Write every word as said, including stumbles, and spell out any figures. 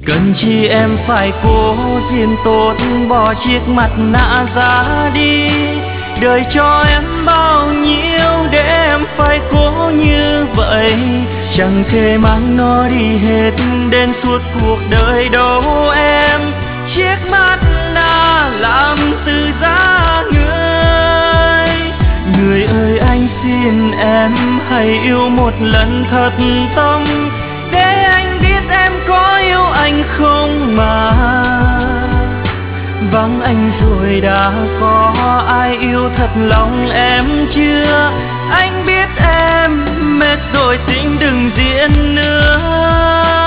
cần chi em phải cố duyên tốt bỏ chiếc mặt nạ ra đi. Đời cho em bao nhiêu để em phải cố như vậy, chẳng thể mang nó đi hết đến suốt cuộc đời đâu em. Chiếc mặt nạ làm từ da người. Người ơi anh xin em hãy yêu một lần thật tâm, để anh biết em có yêu anh không mà. Vắng anh rồi đã có ai yêu thật lòng em chưa? Anh biết em mệt rồi xin đừng diễn nữa.